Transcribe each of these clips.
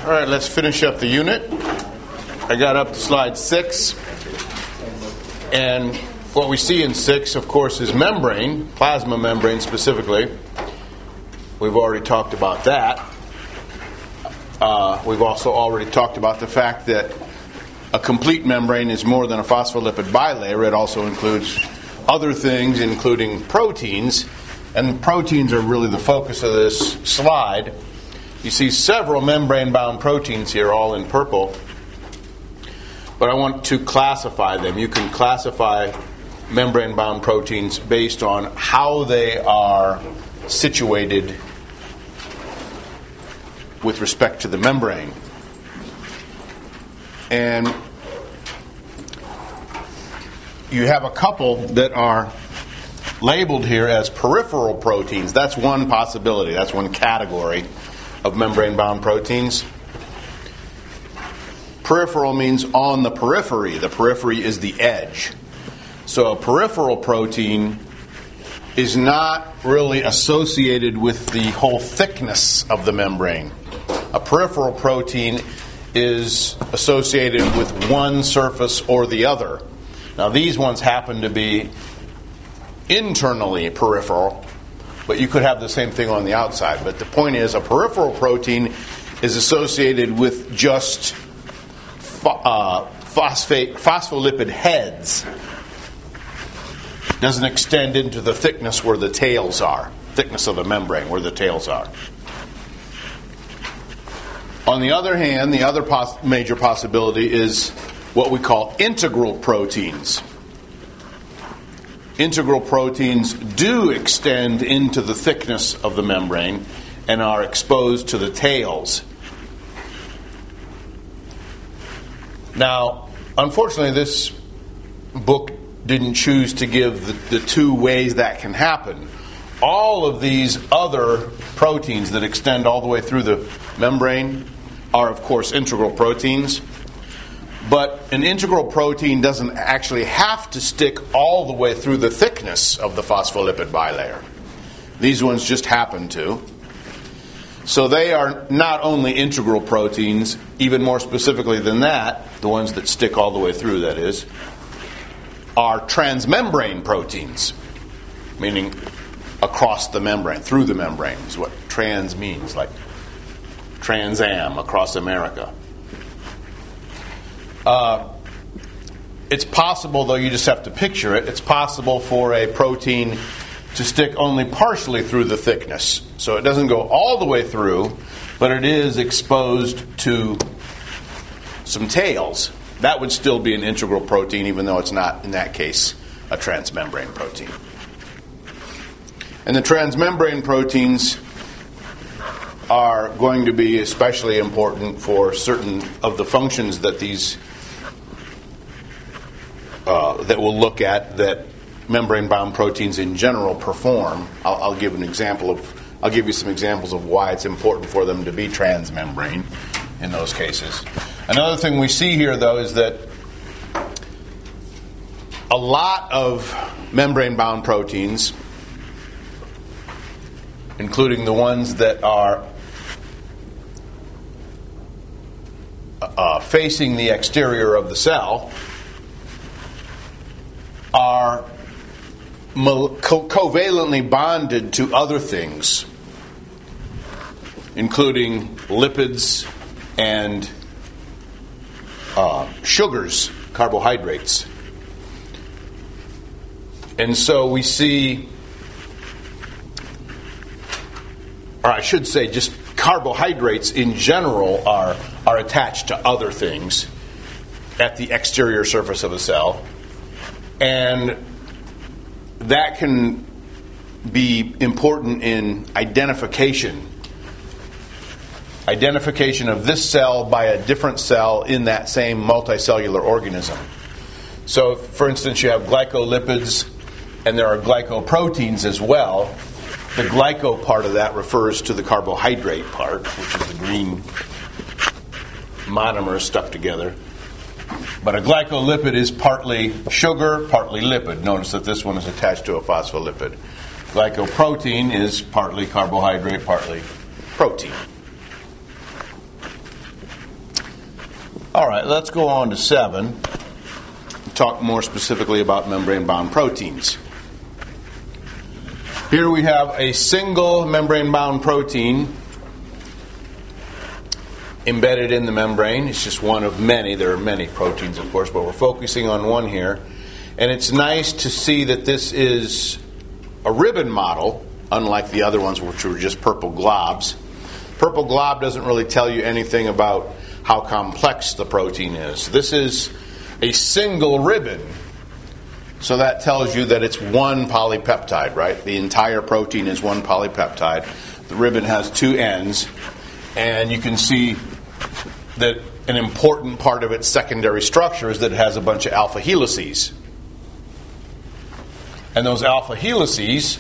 All right, let's finish up the unit. I got up to slide 6. And what we see in 6, of course, is membrane, plasma membrane specifically. We've already talked about that. We've also already talked about the fact that a complete membrane is more than a phospholipid bilayer. It also includes other things, including proteins. And proteins are really the focus of this slide. You see several membrane-bound proteins here, all in purple. But I want to classify them. You can classify membrane-bound proteins based on how they are situated with respect to the membrane. And you have a couple that are labeled here as peripheral proteins. That's one possibility. That's one category of membrane-bound proteins. Peripheral means on the periphery. The periphery is the edge. So a peripheral protein is not really associated with the whole thickness of the membrane. A peripheral protein is associated with one surface or the other. Now these ones happen to be internally peripheral, but you could have the same thing on the outside. But the point is, a peripheral protein is associated with just phospholipid heads. Doesn't extend into the thickness where the tails are, thickness of the membrane where the tails are. On the other hand, the other major possibility is what we call integral proteins. Integral proteins do extend into the thickness of the membrane and are exposed to the tails. Now, unfortunately, this book didn't choose to give the two ways that can happen. All of these other proteins that extend all the way through the membrane are, of course, integral proteins. But an integral protein doesn't actually have to stick all the way through the thickness of the phospholipid bilayer. These ones just happen to. So they are not only integral proteins, even more specifically than that, the ones that stick all the way through, that is, are transmembrane proteins, meaning across the membrane, through the membrane is what trans means, like Trans Am, across America. It's possible, though you just have to picture it, it's possible for a protein to stick only partially through the thickness. So it doesn't go all the way through, but it is exposed to some tails. That would still be an integral protein, even though it's not, in that case, a transmembrane protein. And the transmembrane proteins are going to be especially important for certain of the functions that these that we'll look at that membrane-bound proteins in general perform. I'll give you some examples of why it's important for them to be transmembrane in those cases. Another thing we see here, though, is that a lot of membrane-bound proteins, including the ones that are facing the exterior of the cell, are covalently bonded to other things, including lipids and sugars, carbohydrates. And so we see, or I should say, just carbohydrates in general are attached to other things at the exterior surface of the cell. And that can be important in identification of this cell by a different cell in that same multicellular organism. So, for instance, you have glycolipids and there are glycoproteins as well. The glyco part of that refers to the carbohydrate part, which is the green monomers stuck together. But a glycolipid is partly sugar, partly lipid. Notice that this one is attached to a phospholipid. Glycoprotein is partly carbohydrate, partly protein. All right, let's go on to 7. Talk more specifically about membrane-bound proteins. Here we have a single membrane-bound protein embedded in the membrane. It's just one of many. There are many proteins, of course, but we're focusing on one here. And it's nice to see that this is a ribbon model, unlike the other ones, which were just purple globs. Purple glob doesn't really tell you anything about how complex the protein is. This is a single ribbon, so that tells you that it's one polypeptide, right? The entire protein is one polypeptide. The ribbon has 2 ends, and you can see that an important part of its secondary structure is that it has a bunch of alpha helices. And those alpha helices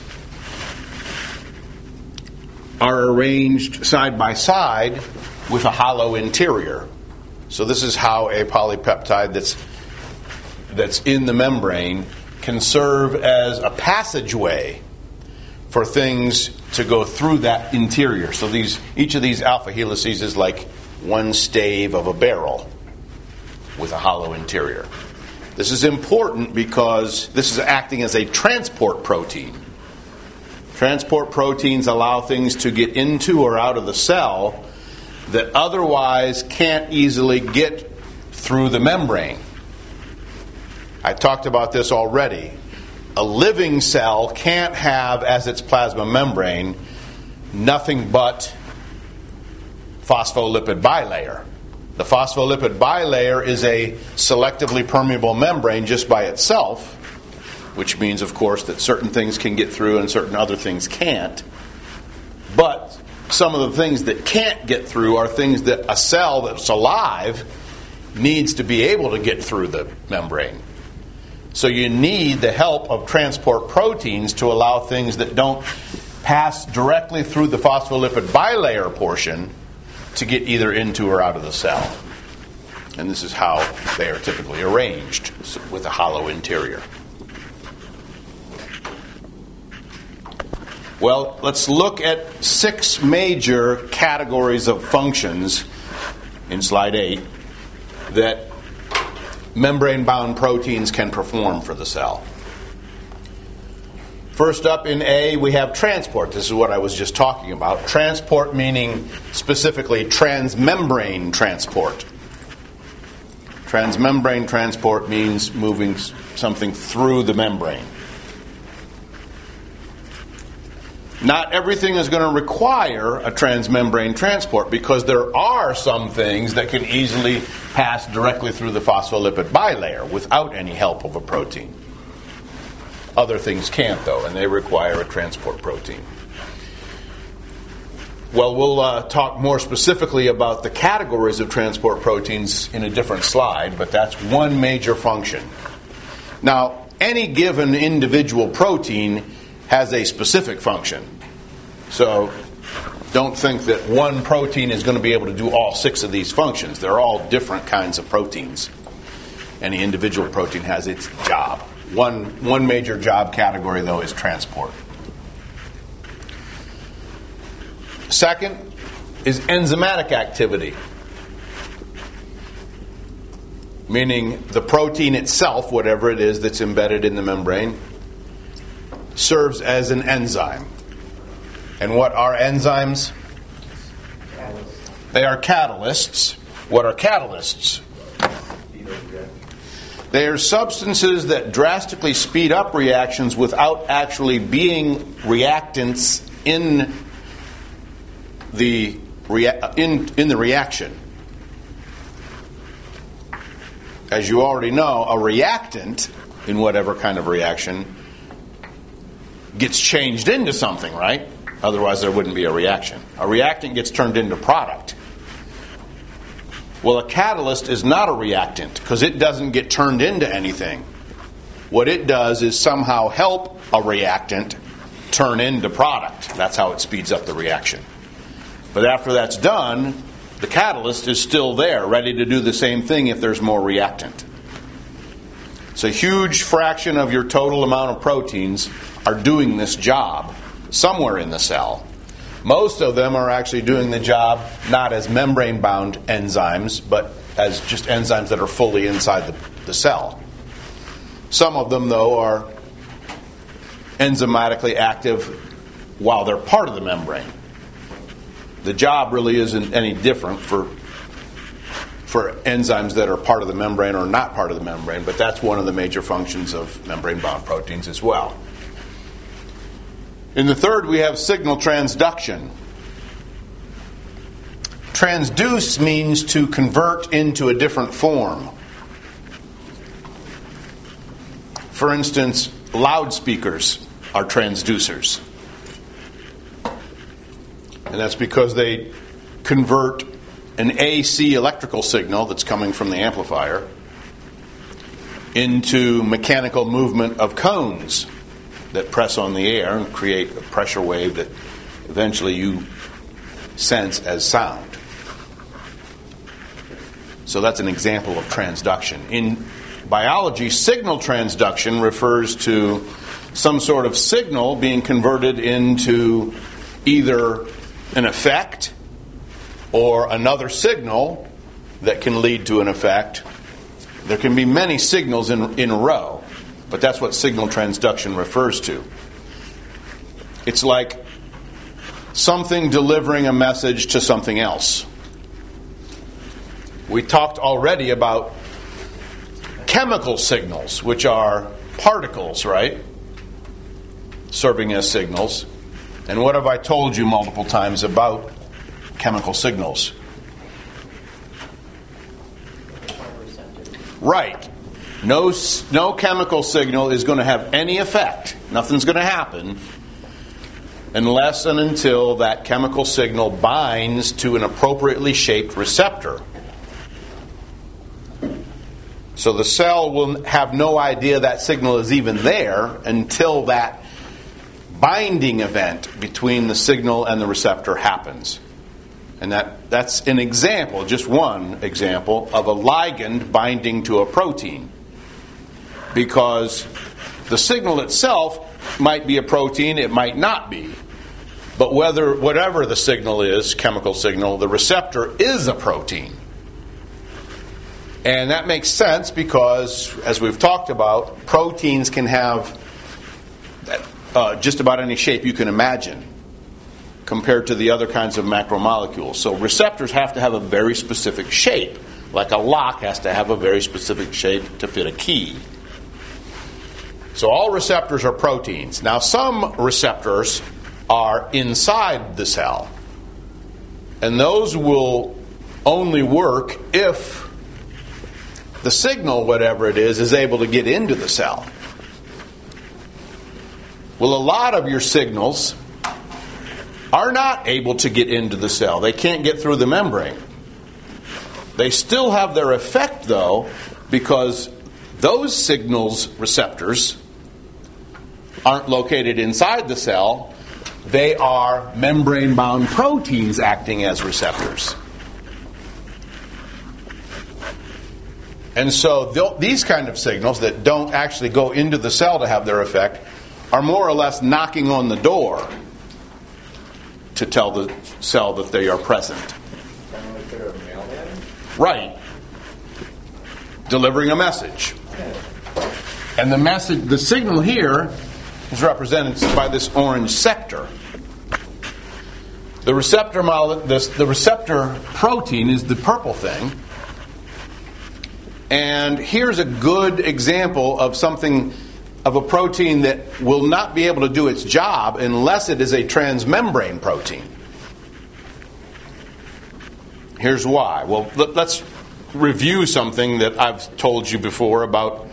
are arranged side by side with a hollow interior. So this is how a polypeptide that's in the membrane can serve as a passageway for things to go through that interior. So each of these alpha helices is like one stave of a barrel with a hollow interior. This is important because this is acting as a transport protein. Transport proteins allow things to get into or out of the cell that otherwise can't easily get through the membrane. I talked about this already. A living cell can't have as its plasma membrane nothing but phospholipid bilayer. The phospholipid bilayer is a selectively permeable membrane just by itself, which means, of course, that certain things can get through and certain other things can't. But some of the things that can't get through are things that a cell that's alive needs to be able to get through the membrane. So you need the help of transport proteins to allow things that don't pass directly through the phospholipid bilayer portion to get either into or out of the cell. And this is how they are typically arranged, with a hollow interior. Well, let's look at 6 major categories of functions in slide 8 that membrane-bound proteins can perform for the cell. First up in A, we have transport. This is what I was just talking about. Transport meaning specifically transmembrane transport. Transmembrane transport means moving something through the membrane. Not everything is going to require a transmembrane transport because there are some things that can easily pass directly through the phospholipid bilayer without any help of a protein. Other things can't, though, and they require a transport protein. Well, we'll talk more specifically about the categories of transport proteins in a different slide, but that's one major function. Now, any given individual protein has a specific function. So don't think that one protein is going to be able to do all 6 of these functions. They're all different kinds of proteins. Any individual protein has its job. One major job category, though, is transport. Second is enzymatic activity, meaning the protein itself, whatever it is that's embedded in the membrane, serves as an enzyme. And what are enzymes? They are catalysts. What are catalysts? They are substances that drastically speed up reactions without actually being reactants in the reaction. As you already know, a reactant in whatever kind of reaction gets changed into something, right? Otherwise there wouldn't be a reaction. A reactant gets turned into product. Well, a catalyst is not a reactant because it doesn't get turned into anything. What it does is somehow help a reactant turn into product. That's how it speeds up the reaction. But after that's done, the catalyst is still there, ready to do the same thing if there's more reactant. So a huge fraction of your total amount of proteins are doing this job somewhere in the cell. Most of them are actually doing the job not as membrane-bound enzymes, but as just enzymes that are fully inside the cell. Some of them, though, are enzymatically active while they're part of the membrane. The job really isn't any different for enzymes that are part of the membrane or not part of the membrane, but that's one of the major functions of membrane-bound proteins as well. In the third, we have signal transduction. Transduce means to convert into a different form. For instance, loudspeakers are transducers. And that's because they convert an AC electrical signal that's coming from the amplifier into mechanical movement of cones that press on the air and create a pressure wave that eventually you sense as sound. So that's an example of transduction. In biology, signal transduction refers to some sort of signal being converted into either an effect or another signal that can lead to an effect. There can be many signals in a row, but that's what signal transduction refers to. It's like something delivering a message to something else. We talked already about chemical signals, which are particles, right? Serving as signals. And what have I told you multiple times about chemical signals? Right. No chemical signal is going to have any effect. Nothing's going to happen unless and until that chemical signal binds to an appropriately shaped receptor. So the cell will have no idea that signal is even there until that binding event between the signal and the receptor happens. And that's an example, just one example, of a ligand binding to a protein. Because the signal itself might be a protein, it might not be. But whatever the signal is, chemical signal, the receptor is a protein. And that makes sense because, as we've talked about, proteins can have just about any shape you can imagine compared to the other kinds of macromolecules. So receptors have to have a very specific shape, like a lock has to have a very specific shape to fit a key. So all receptors are proteins. Now some receptors are inside the cell, and those will only work if the signal, whatever it is able to get into the cell. Well, a lot of your signals are not able to get into the cell. They can't get through the membrane. They still have their effect, though, because those signals receptors aren't located inside the cell. They are membrane-bound proteins acting as receptors. And so these kind of signals that don't actually go into the cell to have their effect are more or less knocking on the door to tell the cell that they are present. Right. Delivering a message. And the signal here is represented by this orange sector. The receptor protein is the purple thing. And here's a good example of a protein that will not be able to do its job unless it is a transmembrane protein. Here's why. Well, let's review something that I've told you before about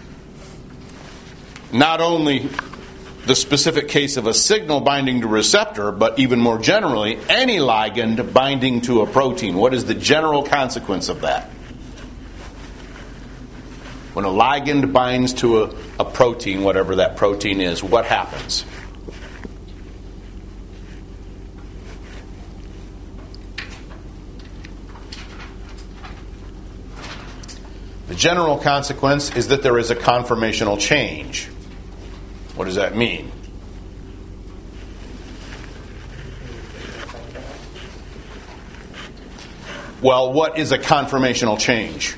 not only the specific case of a signal binding to a receptor, but even more generally, any ligand binding to a protein. What is the general consequence of that? When a ligand binds to a protein, whatever that protein is, what happens? The general consequence is that there is a conformational change. What does that mean? Well, what is a conformational change?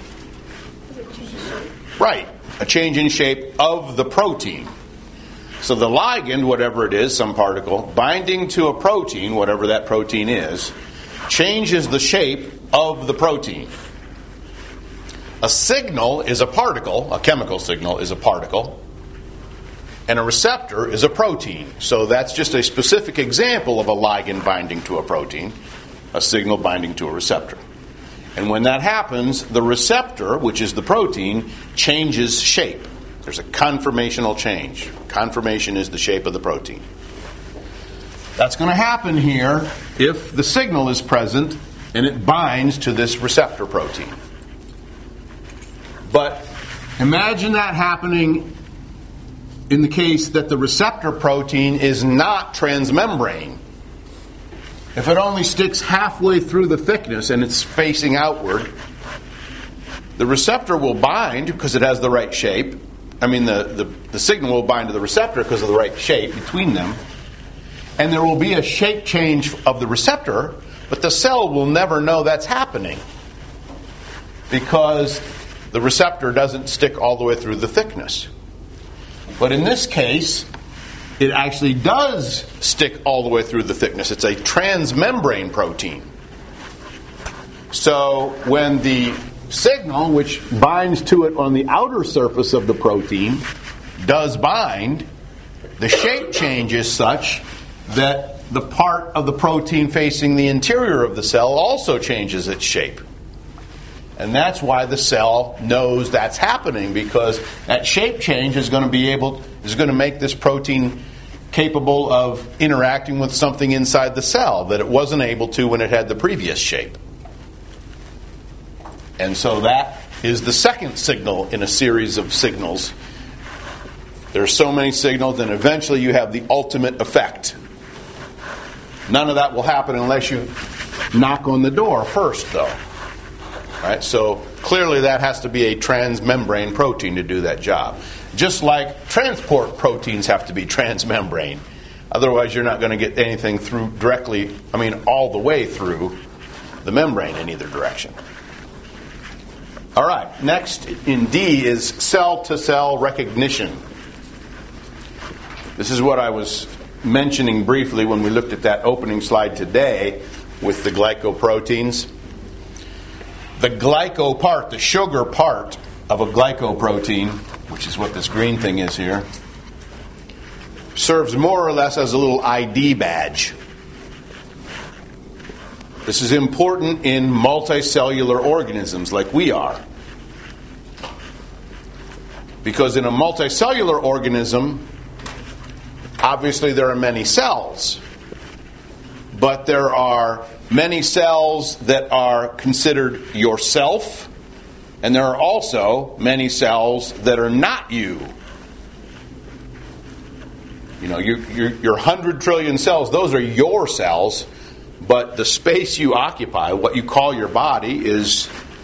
Right, a change in shape of the protein. So the ligand, whatever it is, some particle, binding to a protein, whatever that protein is, changes the shape of the protein. A signal is a particle, a chemical signal is a particle, and a receptor is a protein. So that's just a specific example of a ligand binding to a protein, a signal binding to a receptor. And when that happens, the receptor, which is the protein, changes shape. There's a conformational change. Conformation is the shape of the protein. That's going to happen here if the signal is present and it binds to this receptor protein. But imagine that happening in the case that the receptor protein is not transmembrane. If it only sticks halfway through the thickness and it's facing outward, the receptor will bind because it has the right shape. I mean, the signal will bind to the receptor because of the right shape between them. And there will be a shape change of the receptor, but the cell will never know that's happening because the receptor doesn't stick all the way through the thickness. But in this case, it actually does stick all the way through the thickness. It's a transmembrane protein. So when the signal, which binds to it on the outer surface of the protein, does bind, the shape change is such that the part of the protein facing the interior of the cell also changes its shape. And that's why the cell knows that's happening, because that shape change is going to make this protein capable of interacting with something inside the cell that it wasn't able to when it had the previous shape. And so that is the second signal in a series of signals. There are so many signals, and eventually you have the ultimate effect. None of that will happen unless you knock on the door first, though. Right? So clearly that has to be a transmembrane protein to do that job. Just like transport proteins have to be transmembrane. Otherwise you're not going to get anything through directly, all the way through the membrane in either direction. All right, next in D is cell-to-cell recognition. This is what I was mentioning briefly when we looked at that opening slide today with the glycoproteins. The glyco part, the sugar part of a glycoprotein, which is what this green thing is here, serves more or less as a little ID badge. This is important in multicellular organisms like we are. Because in a multicellular organism, obviously there are many cells. But there are many cells that are considered yourself, and there are also many cells that are not you. Your 100 trillion cells, those are your cells, but the space you occupy, what you call your body, is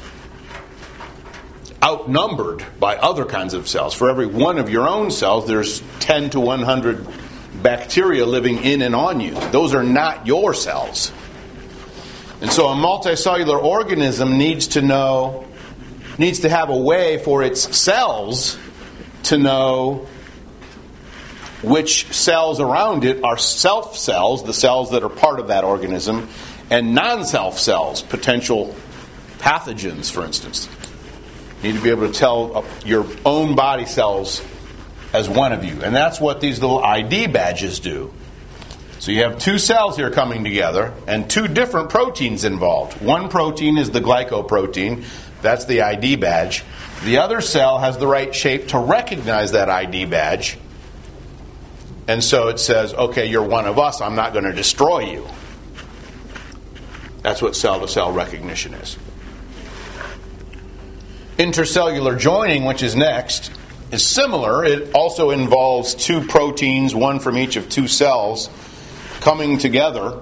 outnumbered by other kinds of cells. For every one of your own cells, there's 10 to 100 bacteria living in and on you. Those are not your cells. And so a multicellular organism needs to have a way for its cells to know which cells around it are self cells, the cells that are part of that organism, and non-self cells, potential pathogens, for instance. You need to be able to tell your own body cells as one of you. And that's what these little ID badges do. So you have two cells here coming together and two different proteins involved. One protein is the glycoprotein. That's the ID badge. The other cell has the right shape to recognize that ID badge. And so it says, okay, you're one of us. I'm not going to destroy you. That's what cell-to-cell recognition is. Intercellular joining, which is next, is similar. It also involves two proteins, one from each of two cells, coming together.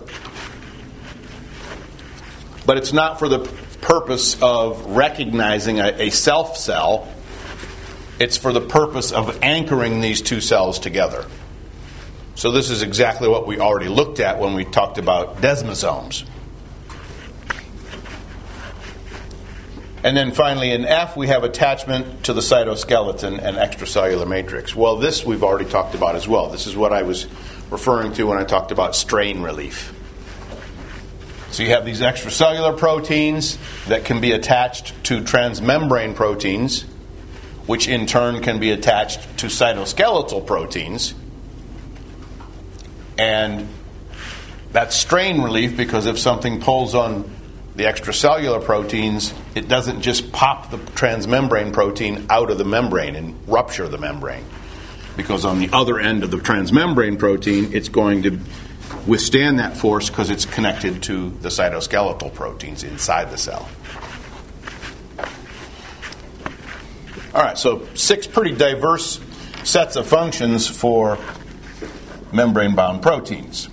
But it's not for the purpose of recognizing a self cell. It's for the purpose of anchoring these two cells together. So this is exactly what we already looked at when we talked about desmosomes. And then finally in F, we have attachment to the cytoskeleton and extracellular matrix. Well, this we've already talked about as well. This is what I was referring to when I talked about strain relief. So you have these extracellular proteins that can be attached to transmembrane proteins, which in turn can be attached to cytoskeletal proteins. And that's strain relief because if something pulls on the extracellular proteins, it doesn't just pop the transmembrane protein out of the membrane and rupture the membrane. Because on the other end of the transmembrane protein, it's going to withstand that force because it's connected to the cytoskeletal proteins inside the cell. All right, so 6 pretty diverse sets of functions for membrane-bound proteins.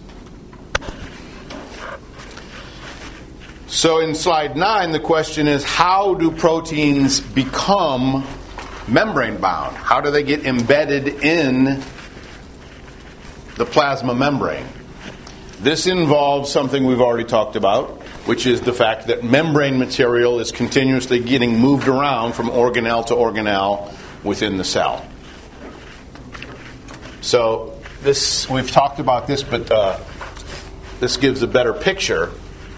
So in slide 9, the question is, how do proteins become membrane-bound? How do they get embedded in the plasma membrane? This involves something we've already talked about, which is the fact that membrane material is continuously getting moved around from organelle to organelle within the cell. So this, we've talked about this, but this gives a better picture.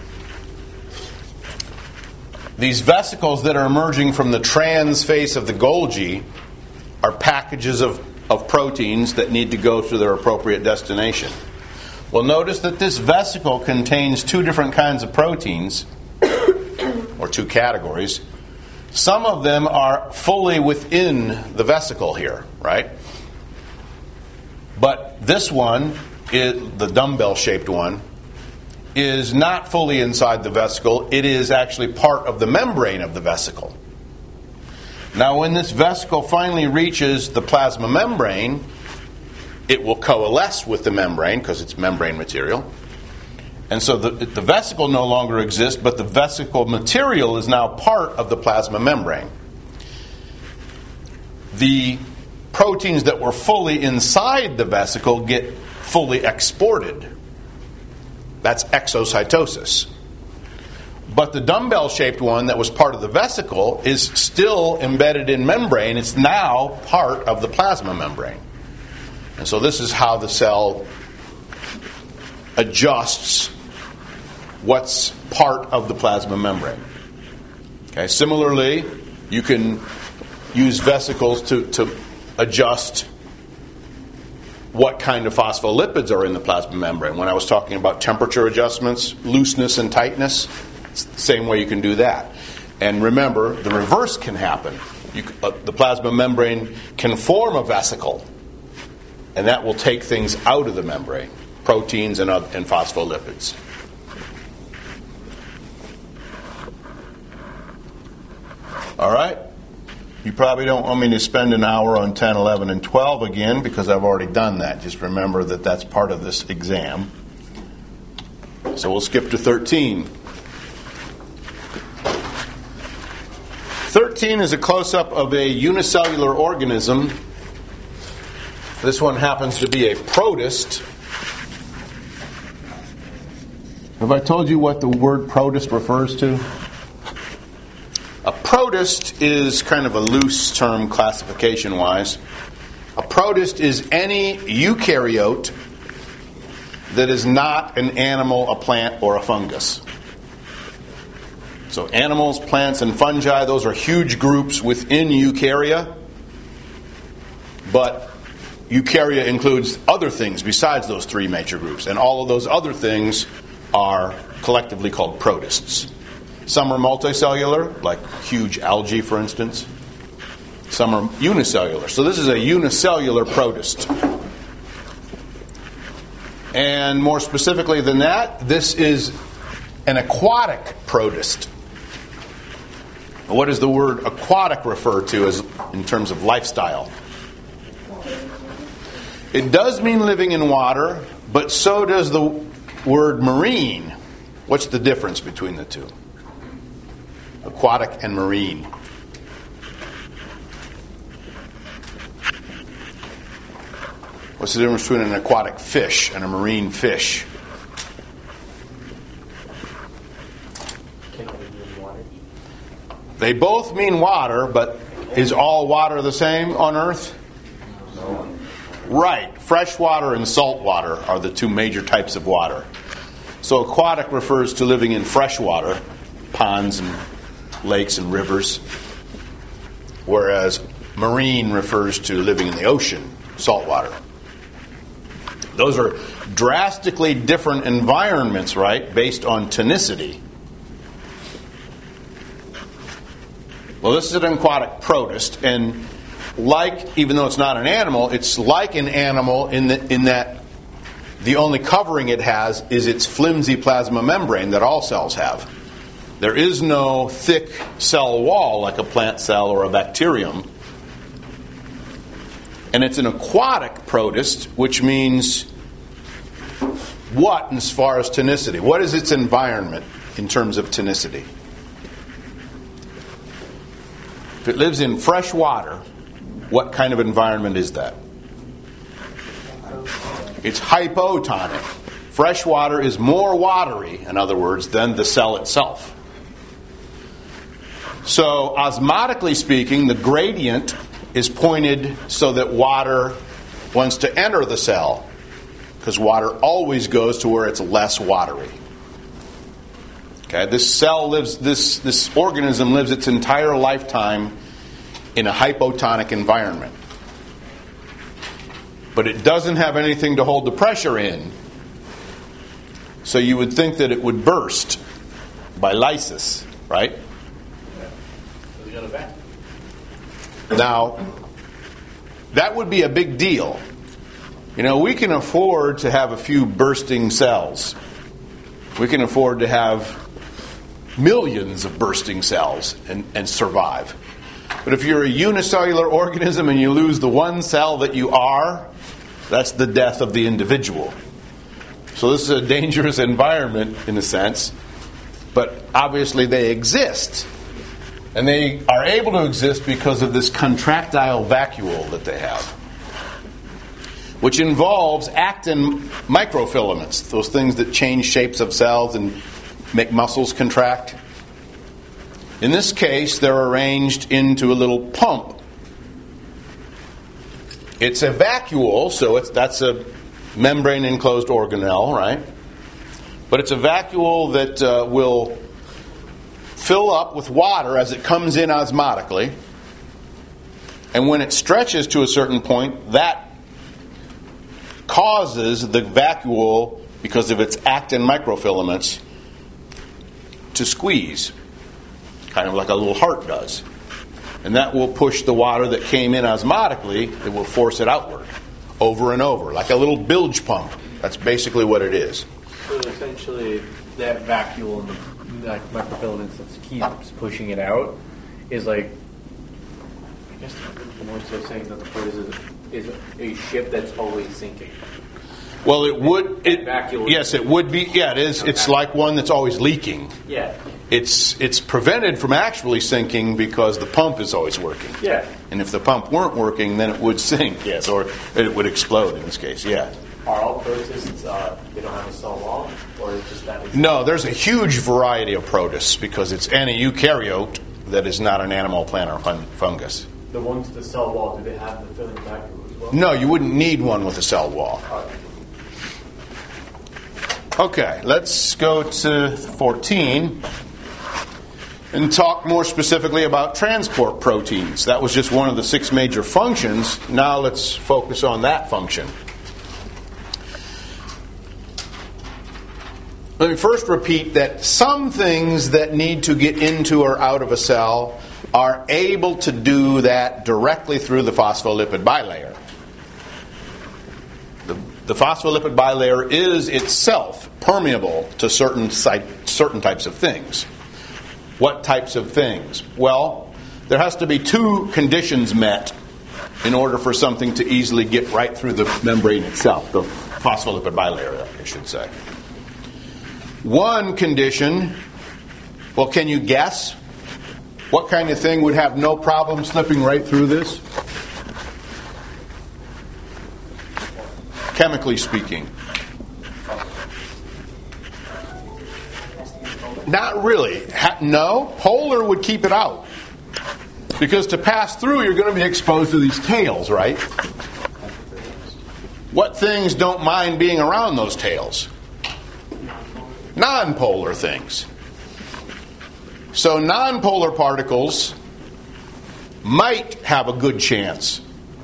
These vesicles that are emerging from the trans face of the Golgi are packages of proteins that need to go to their appropriate destination. Well, notice that this vesicle contains 2 different kinds of proteins, or 2 categories. Some of them are fully within the vesicle here, right? But this one, the dumbbell-shaped one, is not fully inside the vesicle. It is actually part of the membrane of the vesicle. Now, when this vesicle finally reaches the plasma membrane, it will coalesce with the membrane because it's membrane material. And so the vesicle no longer exists, but the vesicle material is now part of the plasma membrane. The proteins that were fully inside the vesicle get fully exported. That's exocytosis. But the dumbbell-shaped one that was part of the vesicle is still embedded in membrane. It's now part of the plasma membrane. And so this is how the cell adjusts what's part of the plasma membrane. Okay. Similarly, you can use vesicles to adjust what kind of phospholipids are in the plasma membrane. When I was talking about temperature adjustments, looseness and tightness, it's the same way you can do that. And remember, the reverse can happen. The plasma membrane can form a vesicle, and that will take things out of the membrane, proteins and phospholipids. All right? You probably don't want me to spend an hour on 10, 11, and 12 again because I've already done that. Just remember that that's part of this exam. So we'll skip to 13. 13 is a close-up of a unicellular organism. This one happens to be a protist. Have I told you what the word protist refers to? A protist is kind of a loose term classification-wise. A protist is any eukaryote that is not an animal, a plant, or a fungus. So animals, plants, and fungi, those are huge groups within eukarya. But eukarya includes other things besides those 3 major groups. And all of those other things are collectively called protists. Some are multicellular, like huge algae, for instance. Some are unicellular. So this is a unicellular protist. And more specifically than that, this is an aquatic protist. What does the word aquatic refer to as in terms of lifestyle? It does mean living in water, but so does the word marine. What's the difference between the two? Aquatic and marine. What's the difference between an aquatic fish and a marine fish? They both mean water, but is all water the same on Earth? No. Right. Fresh water and salt water are the two major types of water. So aquatic refers to living in fresh water, ponds and lakes and rivers, whereas marine refers to living in the ocean, salt water. Those are drastically different environments, right, based on tonicity. Well, this is an aquatic protist, and even though it's not an animal, it's like an animal in that the only covering it has is its flimsy plasma membrane that all cells have. There is no thick cell wall like a plant cell or a bacterium. And it's an aquatic protist, which means what as far as tonicity? What is its environment in terms of tonicity? If it lives in fresh water, what kind of environment is that? It's hypotonic. Fresh water is more watery, in other words, than the cell itself. So, osmotically speaking, the gradient is pointed so that water wants to enter the cell, because water always goes to where it's less watery. Okay, this organism lives its entire lifetime in a hypotonic environment. But it doesn't have anything to hold the pressure in. So you would think that it would burst by lysis, right? Now, that would be a big deal. We can afford to have a few bursting cells. We can afford to have millions of bursting cells and survive. But if you're a unicellular organism and you lose the one cell that you are, that's the death of the individual. So this is a dangerous environment in a sense, but obviously they exist. And they are able to exist because of this contractile vacuole that they have, which involves actin microfilaments, those things that change shapes of cells and make muscles contract. In this case, they're arranged into a little pump. It's a vacuole, so that's a membrane-enclosed organelle, right? But it's a vacuole that will fill up with water as it comes in osmotically. And when it stretches to a certain point, that causes the vacuole, because of its actin microfilaments, to squeeze, kind of like a little heart does. And that will push the water that came in osmotically, it will force it outward, over and over, like a little bilge pump. That's basically what it is. So essentially, that vacuole and the microfilaments that keeps pushing it out is like, I guess more so saying that the protist is a ship that's always sinking. Well, it would. Yes, it would be. Yeah, it is. It's like one that's always leaking. Yeah. It's prevented from actually sinking because the pump is always working. Yeah. And if the pump weren't working, then it would sink. Yes, or it would explode in this case. Yeah. Are all protists, they don't have a cell wall, or is just that? No, there's a huge variety of protists because it's any eukaryote that is not an animal, plant, or fungus. The ones with the cell wall, do they have the filling vacuole as well? No, you wouldn't need one with a cell wall. Okay, let's go to 14 and talk more specifically about transport proteins. That was just one of the 6 major functions. Now let's focus on that function. Let me first repeat that some things that need to get into or out of a cell are able to do that directly through the phospholipid bilayer. The phospholipid bilayer is itself permeable to certain types of things. What types of things? Well, there has to be 2 conditions met in order for something to easily get right through the membrane itself, the phospholipid bilayer, I should say. One condition, well, can you guess? What kind of thing would have no problem slipping right through this? Chemically speaking. not really. No, polar would keep it out. Because to pass through, you're going to be exposed to these tails, right? What things don't mind being around those tails? Non-polar things. So non-polar particles might have a good chance.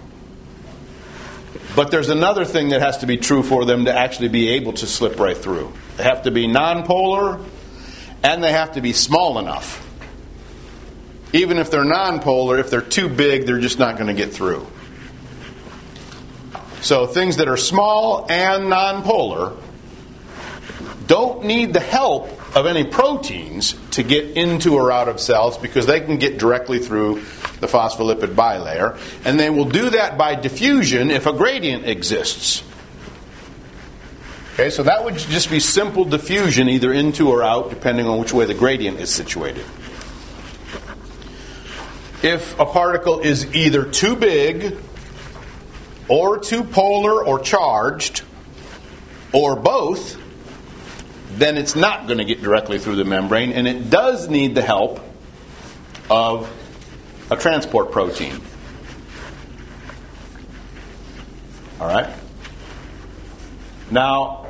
But there's another thing that has to be true for them to actually be able to slip right through. They have to be non-polar, and they have to be small enough. Even if they're non-polar, if they're too big, they're just not going to get through. So things that are small and non-polar don't need the help of any proteins to get into or out of cells because they can get directly through the phospholipid bilayer. And they will do that by diffusion if a gradient exists. Okay, so that would just be simple diffusion either into or out depending on which way the gradient is situated. If a particle is either too big or too polar or charged or both, then it's not going to get directly through the membrane, and it does need the help of a transport protein. All right? Now,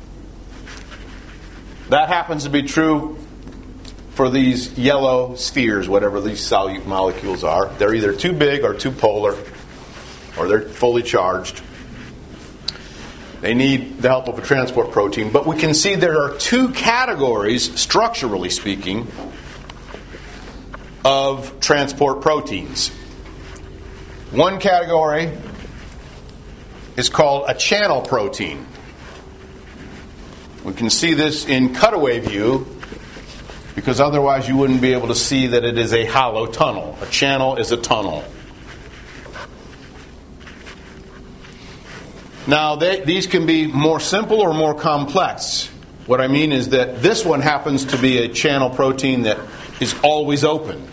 that happens to be true for these yellow spheres, whatever these solute molecules are. They're either too big or too polar, or they're fully charged. They need the help of a transport protein. But we can see there are two categories, structurally speaking, of transport proteins. One category is called a channel protein. We can see this in cutaway view because otherwise you wouldn't be able to see that it is a hollow tunnel. A channel is a tunnel. Now, these can be more simple or more complex. What I mean is that this one happens to be a channel protein that is always open.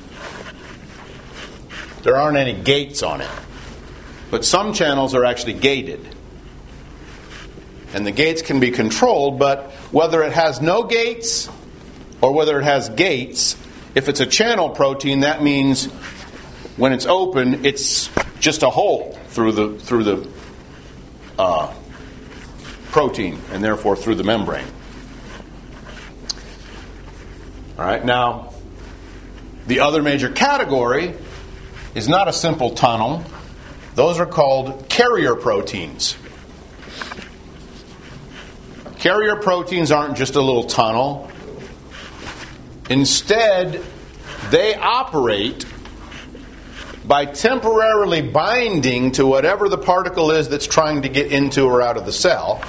There aren't any gates on it. But some channels are actually gated. And the gates can be controlled, but whether it has no gates or whether it has gates, if it's a channel protein, that means when it's open, it's just a hole through the protein, and therefore through the membrane. All right, now, the other major category is not a simple tunnel. Those are called carrier proteins. Carrier proteins aren't just a little tunnel. Instead, they operate by temporarily binding to whatever the particle is that's trying to get into or out of the cell.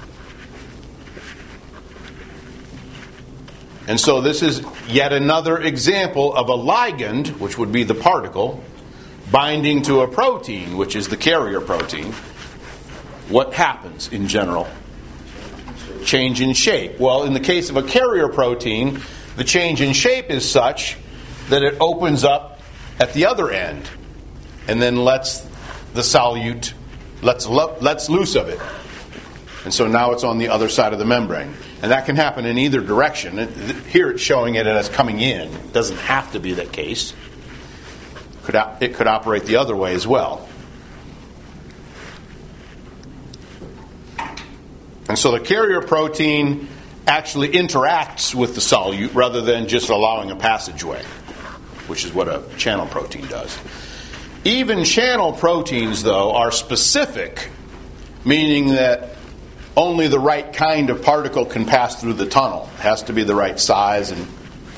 And so this is yet another example of a ligand, which would be the particle, binding to a protein, which is the carrier protein. What happens in general? Change in shape. Well, in the case of a carrier protein, the change in shape is such that it opens up at the other end and then lets the solute lets loose of it. And so now it's on the other side of the membrane. And that can happen in either direction. Here it's showing it as coming in. It doesn't have to be that case. It could operate the other way as well. And so the carrier protein actually interacts with the solute rather than just allowing a passageway, which is what a channel protein does. Even channel proteins, though, are specific, meaning that only the right kind of particle can pass through the tunnel. It has to be the right size and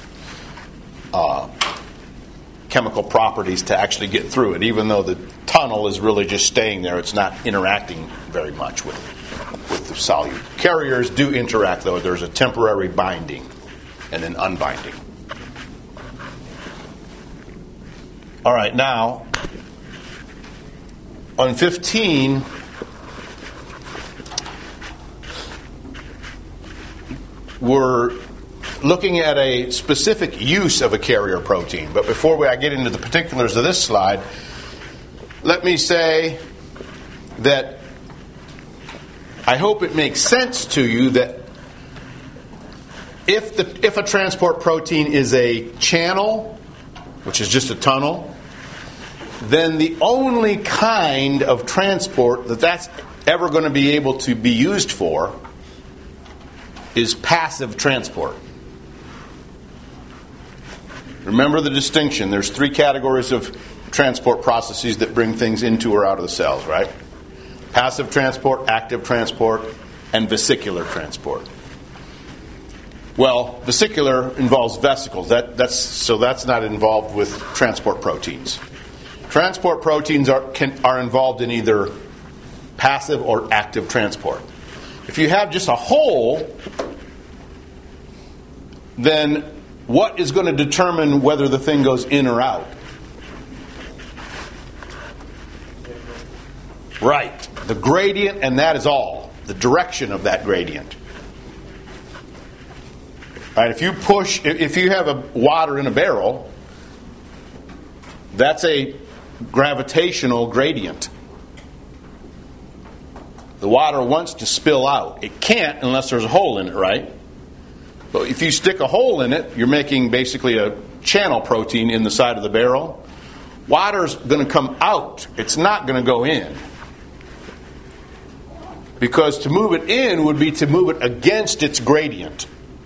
chemical properties to actually get through it. Even though the tunnel is really just staying there, it's not interacting very much with the solute. Carriers do interact, though. There's a temporary binding and then unbinding. All right, now, on 15, we're looking at a specific use of a carrier protein. But before I get into the particulars of this slide, let me say that I hope it makes sense to you that if a transport protein is a channel, which is just a tunnel, then the only kind of transport that's ever going to be able to be used for is passive transport. Remember the distinction. There's 3 categories of transport processes that bring things into or out of the cells, right? Passive transport, active transport, and vesicular transport. Well, vesicular involves vesicles. That's not involved with transport proteins. Transport proteins are involved in either passive or active transport. If you have just a hole, then what is going to determine whether the thing goes in or out? Right. The gradient, and that is all. The direction of that gradient. Right, if you have a water in a barrel, that's a gravitational gradient. The water wants to spill out. It can't unless there's a hole in it, right? But if you stick a hole in it, you're making basically a channel protein in the side of the barrel. Water's going to come out. It's not going to go in. Because to move it in would be to move it against its gradient.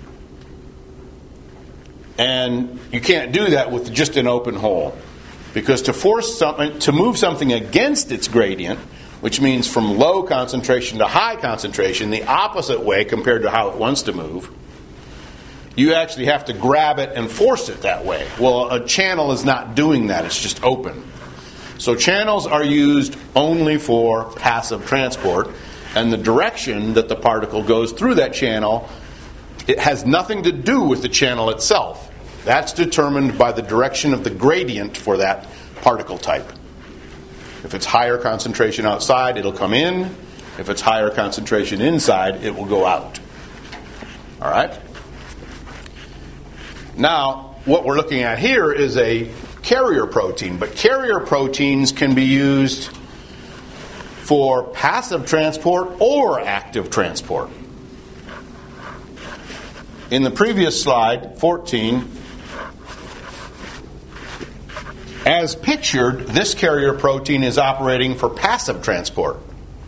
And you can't do that with just an open hole. Because to move something against its gradient, which means from low concentration to high concentration, the opposite way compared to how it wants to move, you actually have to grab it and force it that way. Well, a channel is not doing that. It's just open. So channels are used only for passive transport, and the direction that the particle goes through that channel, it has nothing to do with the channel itself. That's determined by the direction of the gradient for that particle type. If it's higher concentration outside, it'll come in. If it's higher concentration inside, it will go out. All right? Now, what we're looking at here is a carrier protein, but carrier proteins can be used for passive transport or active transport. In the previous slide, 14, as pictured, this carrier protein is operating for passive transport.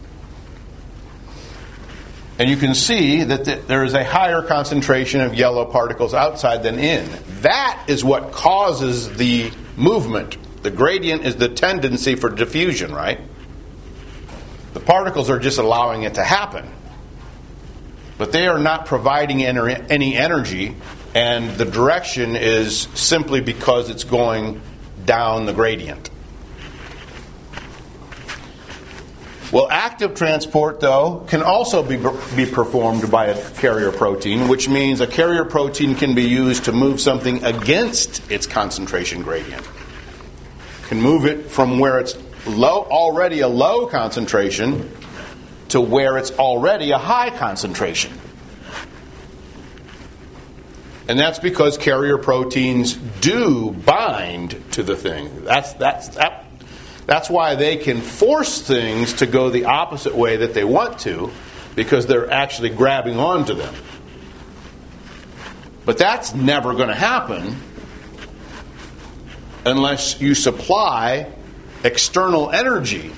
And you can see that there is a higher concentration of yellow particles outside than in. That is what causes the movement. The gradient is the tendency for diffusion, right? The particles are just allowing it to happen. But they are not providing any energy, and the direction is simply because it's going down the gradient. Well, active transport, though, can also be performed by a carrier protein, which means a carrier protein can be used to move something against its concentration gradient. Can move it from where it's already a low concentration to where it's already a high concentration. And that's because carrier proteins do bind to the thing. That's why they can force things to go the opposite way that they want to, because they're actually grabbing onto them. But that's never going to happen unless you supply external energy.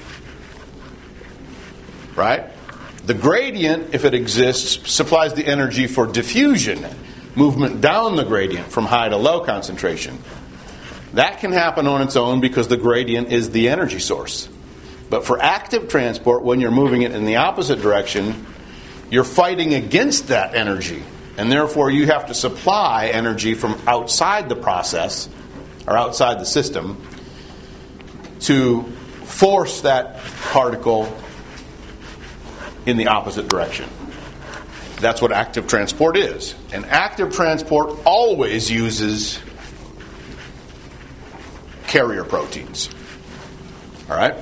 Right? The gradient, if it exists, supplies the energy for diffusion, movement down the gradient from high to low concentration. That can happen on its own because the gradient is the energy source. But for active transport, when you're moving it in the opposite direction, you're fighting against that energy. And therefore, you have to supply energy from outside the process, or outside the system, to force that particle in the opposite direction. That's what active transport is. And active transport always uses carrier proteins. All right?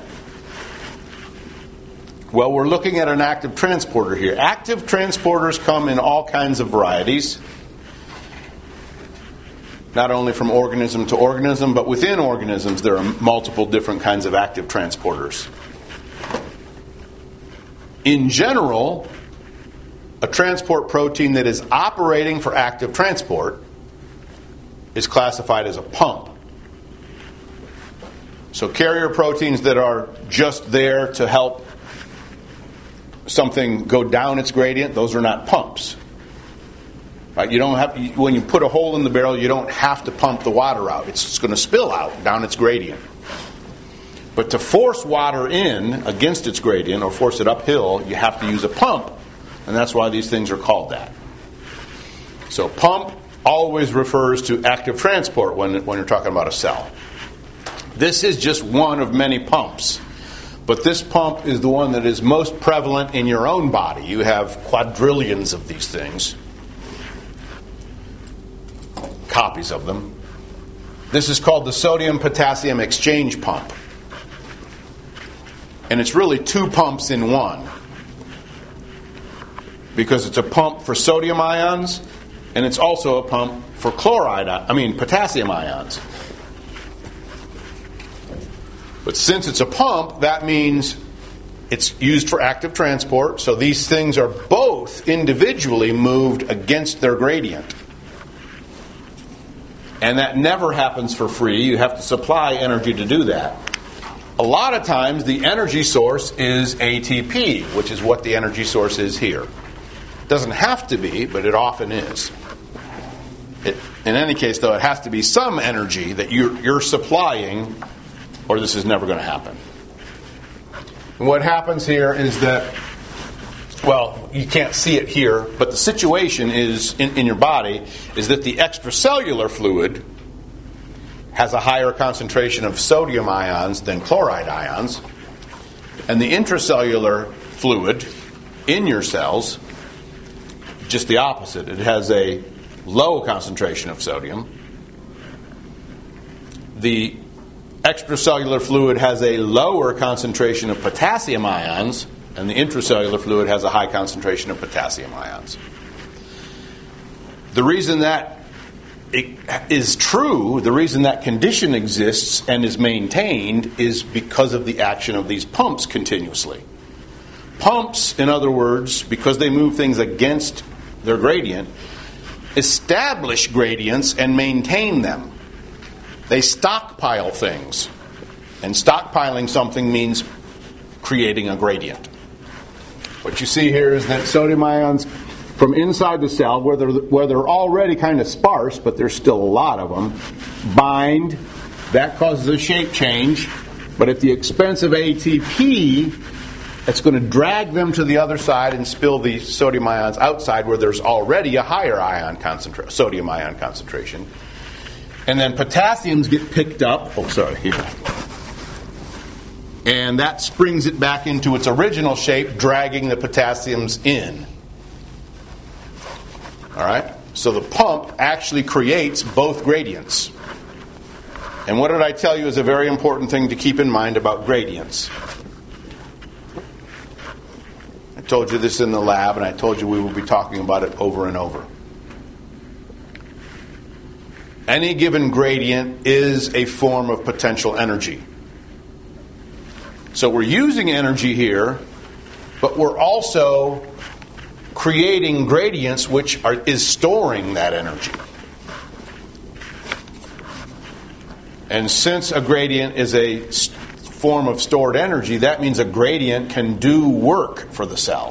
Well, we're looking at an active transporter here. Active transporters come in all kinds of varieties. Not only from organism to organism, but within organisms there are multiple different kinds of active transporters. In general, a transport protein that is operating for active transport is classified as a pump. So carrier proteins that are just there to help something go down its gradient, those are not pumps. Right? You don't have, when you put a hole in the barrel, you don't have to pump the water out. It's just going to spill out down its gradient. But to force water in against its gradient or force it uphill, you have to use a pump. And that's why these things are called that. So pump always refers to active transport when you're talking about a cell. This is just one of many pumps. But this pump is the one that is most prevalent in your own body. You have quadrillions of these things. Copies of them. This is called the sodium-potassium exchange pump. And it's really two pumps in one. Because it's a pump for sodium ions, and it's also a pump for potassium ions. But since it's a pump, that means it's used for active transport, so these things are both individually moved against their gradient. And that never happens for free. You have to supply energy to do that. A lot of times the energy source is ATP, which is what the energy source is here. It doesn't have to be, but it often is. In any case, though, it has to be some energy that you're supplying, or this is never going to happen. And what happens here is that, well, you can't see it here, but the situation is in your body is that the extracellular fluid has a higher concentration of sodium ions than chloride ions, and the intracellular fluid in your cells, just the opposite. It has a low concentration of sodium. The extracellular fluid has a lower concentration of potassium ions, and the intracellular fluid has a high concentration of potassium ions. The reason that it is true, the reason that condition exists and is maintained is because of the action of these pumps continuously. Pumps, in other words, because they move things against their gradient, establish gradients and maintain them. They stockpile things. And stockpiling something means creating a gradient. What you see here is that sodium ions from inside the cell, where they're already kind of sparse, but there's still a lot of them, bind. That causes a shape change. But at the expense of ATP, it's going to drag them to the other side and spill the sodium ions outside where there's already a higher sodium ion concentration. And then potassiums get picked up. Here. And that springs it back into its original shape, dragging the potassiums in. All right? So the pump actually creates both gradients. And what did I tell you is a very important thing to keep in mind about gradients? I told you this in the lab, and I told you we will be talking about it over and over. Any given gradient is a form of potential energy. So we're using energy here, but we're also creating gradients which is storing that energy. And since a gradient is a form of stored energy, that means a gradient can do work for the cell.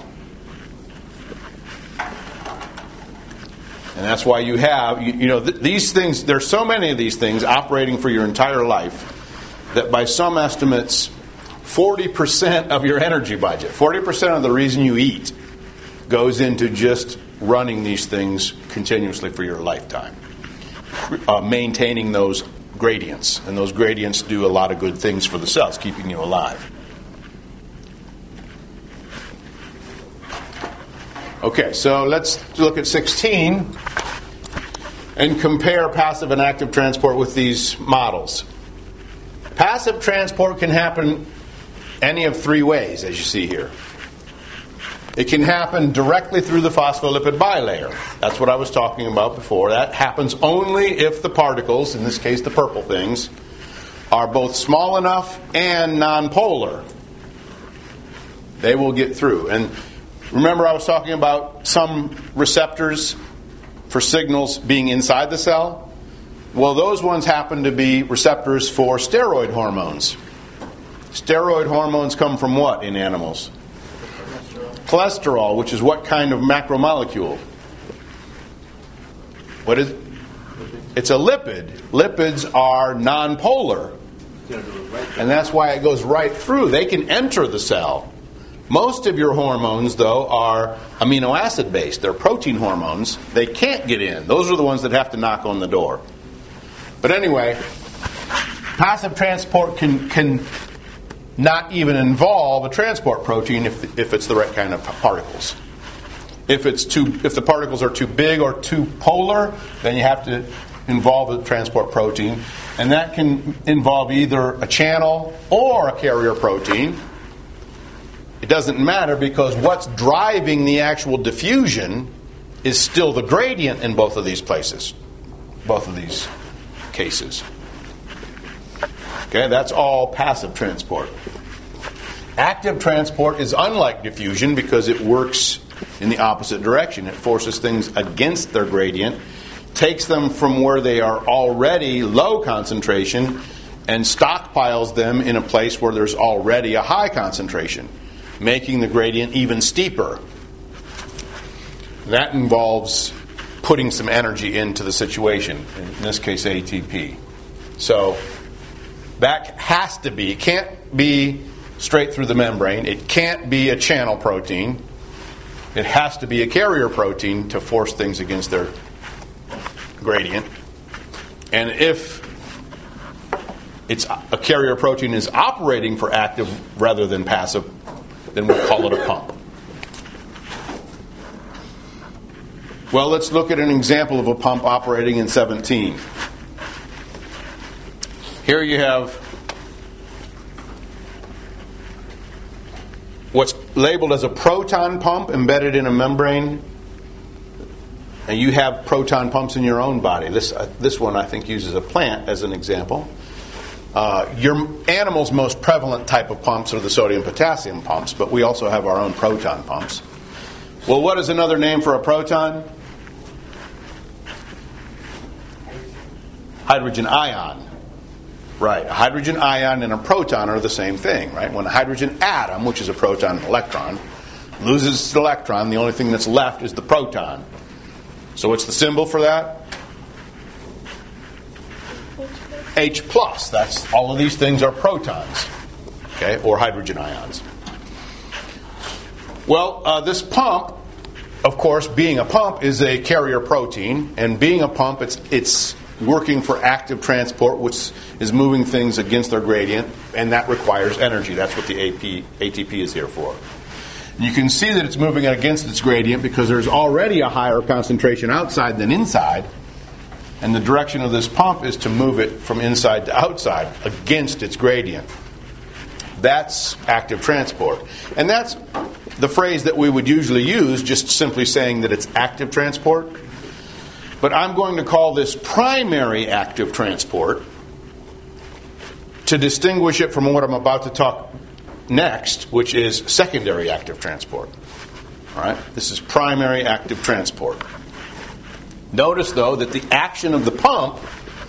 And that's why you have, these things, there's so many of these things operating for your entire life that by some estimates, 40% of your energy budget, 40% of the reason you eat, goes into just running these things continuously for your lifetime. Maintaining those gradients. And those gradients do a lot of good things for the cells, keeping you alive. Okay, so let's look at 16 and compare passive and active transport with these models. Passive transport can happen any of three ways, as you see here. It can happen directly through the phospholipid bilayer. That's what I was talking about before. That happens only if the particles, in this case the purple things, are both small enough and nonpolar. They will get through. And Remember I was talking about some receptors for signals being inside the cell? Well, those ones happen to be receptors for steroid hormones. Steroid hormones come from what in animals? Cholesterol, which is what kind of macromolecule? What is it? It's a lipid. Lipids are nonpolar. And that's why it goes right through. They can enter the cell. Most of your hormones, though, are amino acid based. They're protein hormones. They can't get in. Those are the ones that have to knock on the door. But anyway, passive transport can not even involve a transport protein if it's the right kind of particles. If the particles are too big or too polar, then you have to involve a transport protein. And that can involve either a channel or a carrier protein. It doesn't matter because what's driving the actual diffusion is still the gradient in both of these places. Both of these cases. Okay, that's all passive transport. Active transport is unlike diffusion because it works in the opposite direction. It forces things against their gradient, takes them from where they are already low concentration, and stockpiles them in a place where there's already a high concentration, making the gradient even steeper. That involves putting some energy into the situation, in this case ATP. So that has to be, it can't be straight through the membrane, it can't be a channel protein, it has to be a carrier protein to force things against their gradient. And if it's a carrier protein is operating for active rather than passive, then we'll call it a pump. Well, let's look at an example of a pump operating in 17. Here you have what's labeled as a proton pump embedded in a membrane. And you have proton pumps in your own body. This one, I think, uses a plant as an example. Your animal's most prevalent type of pumps are the sodium-potassium pumps, but we also have our own proton pumps. Well, what is another name for a proton? Hydrogen ion. Right. A hydrogen ion and a proton are the same thing, right? When a hydrogen atom, which is a proton and electron, loses its electron, the only thing that's left is the proton. So what's the symbol for that? H+. That's all of these things are protons, okay, or hydrogen ions. Well, this pump, of course, being a pump, is a carrier protein, and being a pump, it's working for active transport, which is moving things against their gradient, and that requires energy. That's what the ATP is here for. You can see that it's moving against its gradient because there's already a higher concentration outside than inside, and the direction of this pump is to move it from inside to outside against its gradient. That's active transport. And that's the phrase that we would usually use, just simply saying that it's active transport. But I'm going to call this primary active transport to distinguish it from what I'm about to talk next, which is secondary active transport. All right? This is primary active transport. Notice, though, that the action of the pump,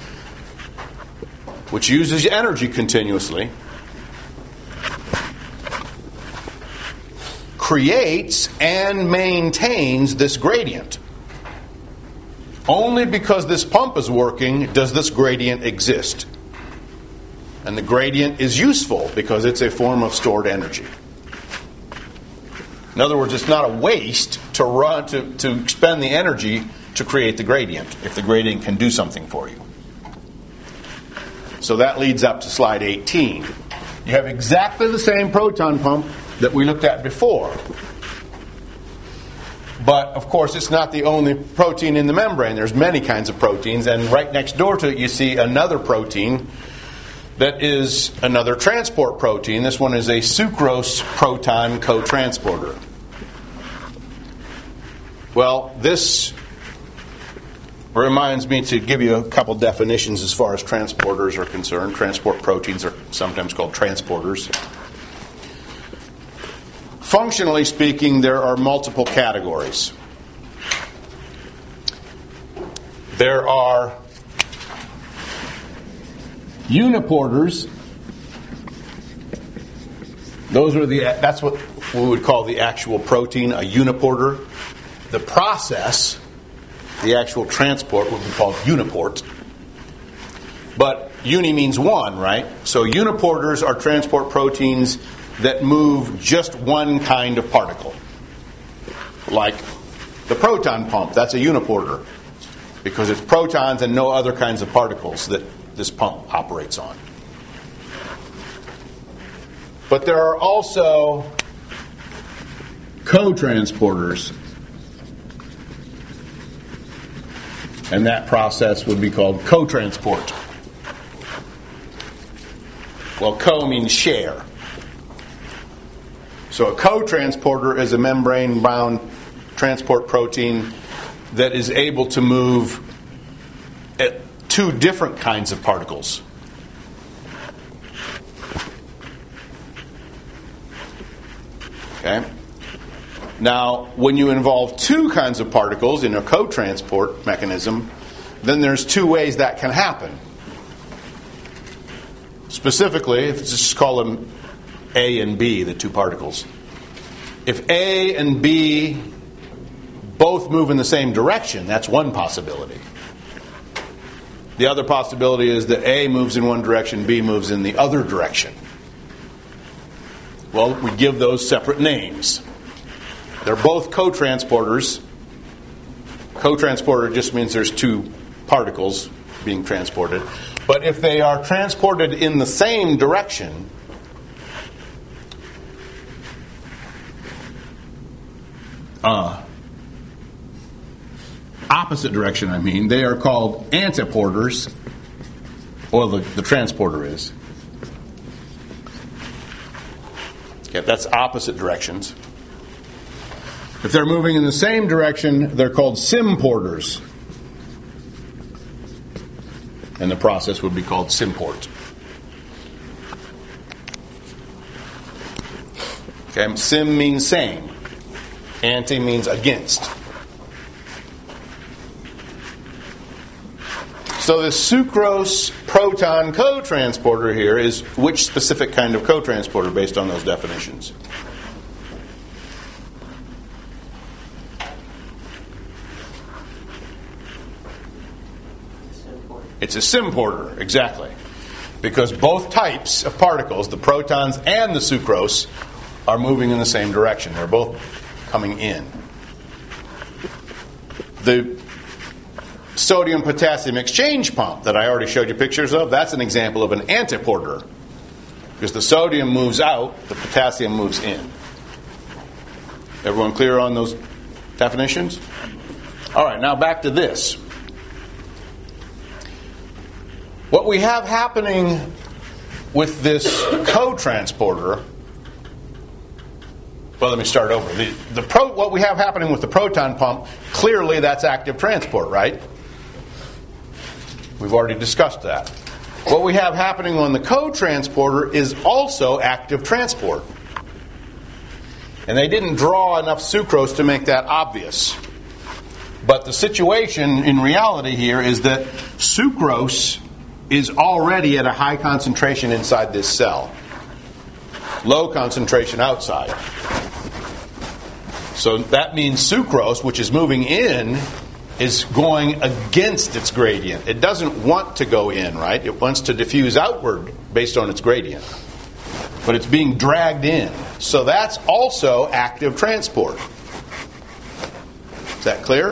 which uses energy continuously, creates and maintains this gradient. Only because this pump is working does this gradient exist. And the gradient is useful because it's a form of stored energy. In other words, it's not a waste to expend the energy to create the gradient if the gradient can do something for you. So that leads up to slide 18. You have exactly the same proton pump that we looked at before. But, of course, it's not the only protein in the membrane. There's many kinds of proteins, and right next door to it you see another protein that is another transport protein. This one is a sucrose proton cotransporter. Well, this reminds me to give you a couple definitions as far as transporters are concerned. Transport proteins are sometimes called transporters. functionally speaking, there are multiple categories. There are uniporters. That's what we would call the actual protein, a uniporter. The process, the actual transport, would be called uniport. But uni means one, right? So uniporters are transport proteins that move just one kind of particle. Like the proton pump, that's a uniporter, because it's protons and no other kinds of particles that this pump operates on. But there are also co-transporters. And that process would be called co-transport. Well, co means share. So a co-transporter is a membrane-bound transport protein that is able to move two different kinds of particles. Okay? Now, when you involve two kinds of particles in a co-transport mechanism, then there's two ways that can happen. Specifically, let's just call them A and B, the two particles. If A and B both move in the same direction, that's one possibility. The other possibility is that A moves in one direction, B moves in the other direction. Well, we give those separate names. They're both co-transporters. Co-transporter just means there's two particles being transported. But if they are transported in the same direction, opposite direction, I mean, they are called antiporters. Well, the transporter is. Okay, that's opposite directions. If they're moving in the same direction, they're called symporters. And the process would be called symport. Okay, sim means same. Anti means against. So the sucrose proton co-transporter here is which specific kind of co-transporter based on those definitions? It's a symporter, exactly. Because both types of particles, the protons and the sucrose, are moving in the same direction. They're both coming in. The sodium-potassium exchange pump that I already showed you pictures of, that's an example of an antiporter. Because the sodium moves out, the potassium moves in. Everyone clear on those definitions? All right, now back to this. What we have happening with this co-transporter, well, let me start over. What we have happening with the proton pump, clearly that's active transport, right? We've already discussed that. What we have happening on the co-transporter is also active transport. And they didn't draw enough sucrose to make that obvious. But the situation in reality here is that sucrose is already at a high concentration inside this cell. Low concentration outside. So that means sucrose, which is moving in, is going against its gradient. It doesn't want to go in, right? It wants to diffuse outward based on its gradient. But it's being dragged in. So that's also active transport. Is that clear?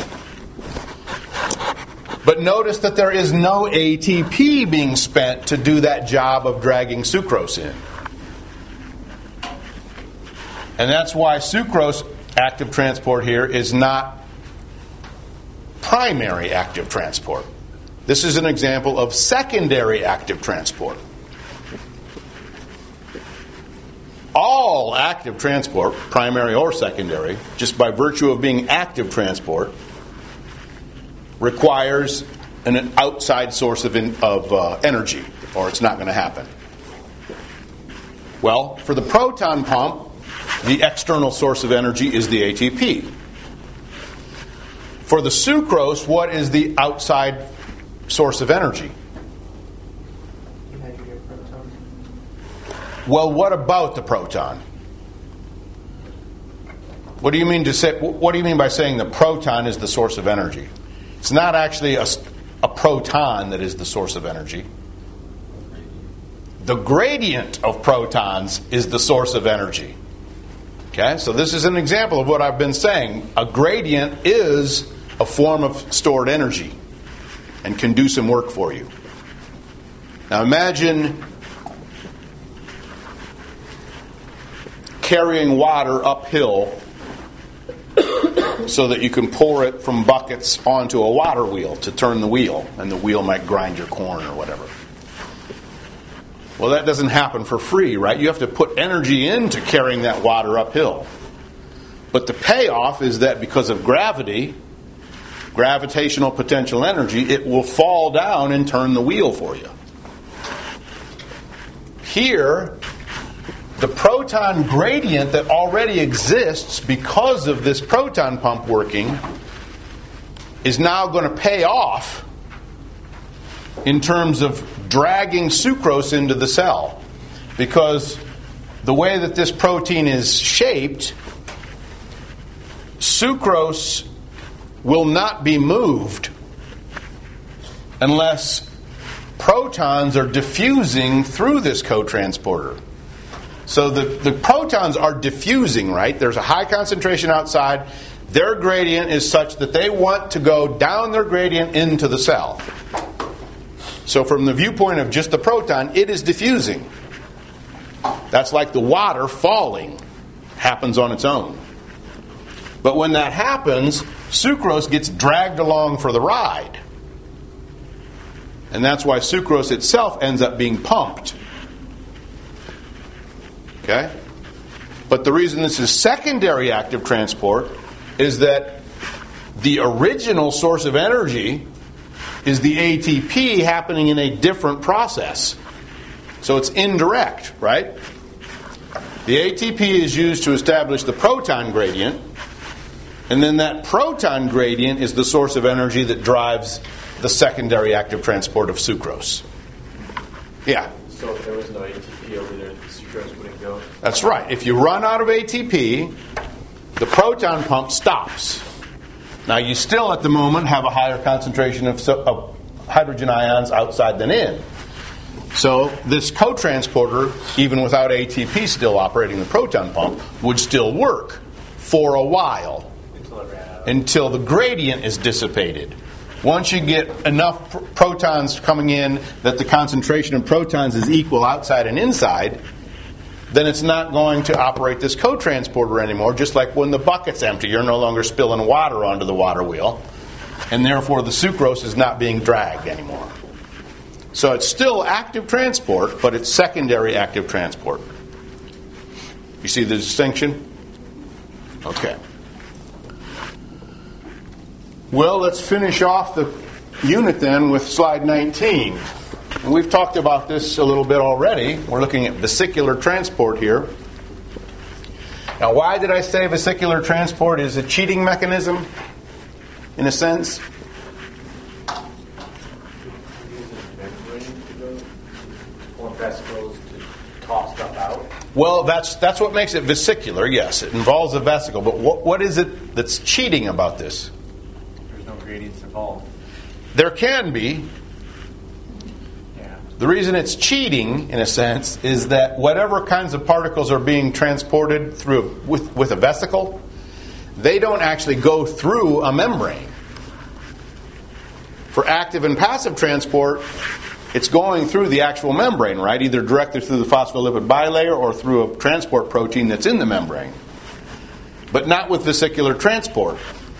But notice that there is no ATP being spent to do that job of dragging sucrose in. And that's why sucrose active transport here is not primary active transport. This is an example of secondary active transport. All active transport, primary or secondary, just by virtue of being active transport, requires an outside source of energy, or it's not going to happen. Well, for the proton pump, the external source of energy is the ATP. For the sucrose, what is the outside source of energy? Hydrogen proton. Well, what about the proton? What do you mean by saying the proton is the source of energy? It's not actually a proton that is the source of energy. The gradient of protons is the source of energy. Okay, so this is an example of what I've been saying. A gradient is a form of stored energy and can do some work for you. Now imagine carrying water uphill so that you can pour it from buckets onto a water wheel to turn the wheel, and the wheel might grind your corn or whatever. Well, that doesn't happen for free, right? You have to put energy into carrying that water uphill. But the payoff is that because of gravity, gravitational potential energy, it will fall down and turn the wheel for you. Here, the proton gradient that already exists because of this proton pump working is now going to pay off in terms of dragging sucrose into the cell. Because the way that this protein is shaped, sucrose will not be moved unless protons are diffusing through this cotransporter. So the protons are diffusing, right? There's a high concentration outside. Their gradient is such that they want to go down their gradient into the cell. So from the viewpoint of just the proton, it is diffusing. That's like the water falling. Happens on its own. But when that happens, sucrose gets dragged along for the ride. And that's why sucrose itself ends up being pumped. Okay? But the reason this is secondary active transport is that the original source of energy is the ATP happening in a different process. So it's indirect, right? The ATP is used to establish the proton gradient, and then that proton gradient is the source of energy that drives the secondary active transport of sucrose. Yeah? So if there was no ATP over there, the sucrose wouldn't go? That's right. If you run out of ATP, the proton pump stops. Now you still at the moment have a higher concentration of hydrogen ions outside than in. So this cotransporter, even without ATP still operating the proton pump, would still work for a while until the gradient is dissipated. Once you get enough protons coming in that the concentration of protons is equal outside and inside, then it's not going to operate this cotransporter anymore. Just like when the bucket's empty, you're no longer spilling water onto the water wheel, and therefore the sucrose is not being dragged anymore. So it's still active transport, but it's secondary active transport. You see the distinction? Okay. Well, let's finish off the unit then with slide 19. And we've talked about this a little bit already. We're looking at vesicular transport here. Now, why did I say vesicular transport is a cheating mechanism, in a sense? Vesicles to toss stuff out? Well, that's what makes it vesicular, yes. It involves a vesicle. But what is it that's cheating about this? There's no gradients involved. There can be. Yeah. The reason it's cheating, in a sense, is that whatever kinds of particles are being transported through with a vesicle, they don't actually go through a membrane. For active and passive transport, it's going through the actual membrane, right? Either directly through the phospholipid bilayer or through a transport protein that's in the membrane. But not with vesicular transport.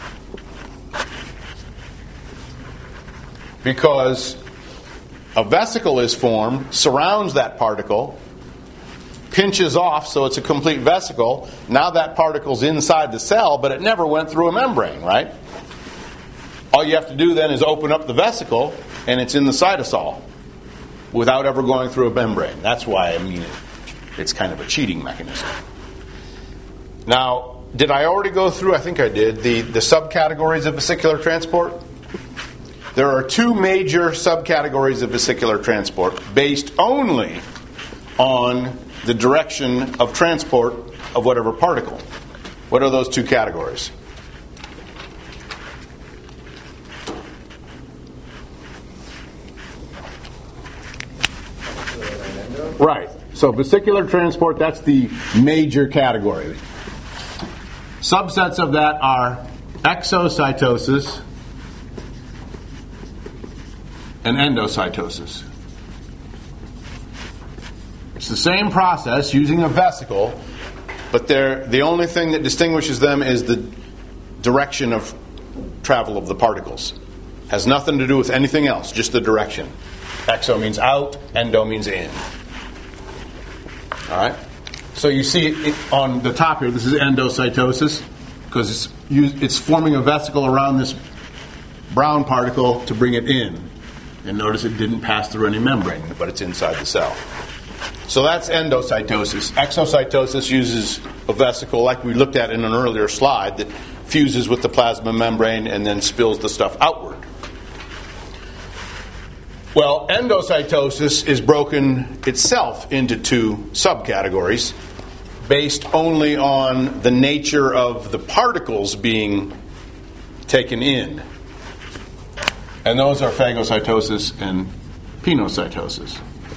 Because a vesicle is formed, surrounds that particle, pinches off so it's a complete vesicle. Now that particle's inside the cell, but it never went through a membrane, right? All you have to do then is open up the vesicle, and it's in the cytosol without ever going through a membrane. That's why I mean it's kind of a cheating mechanism. Now, did I already go through, I think I did, the subcategories of vesicular transport? There are two major subcategories of vesicular transport based only on the direction of transport of whatever particle. What are those two categories? Right. So vesicular transport, that's the major category. Subsets of that are exocytosis and endocytosis. It's the same process using a vesicle, but the only thing that distinguishes them is the direction of travel of the particles. Has nothing to do with anything else, just the direction. Exo means out, endo means in. All right? So you see it on the top here, this is endocytosis, because it's forming a vesicle around this brown particle to bring it in. And notice it didn't pass through any membrane, but it's inside the cell. So that's endocytosis. Exocytosis uses a vesicle, like we looked at in an earlier slide, that fuses with the plasma membrane and then spills the stuff outward. Well, endocytosis is broken itself into two subcategories based only on the nature of the particles being taken in. And those are phagocytosis and pinocytosis.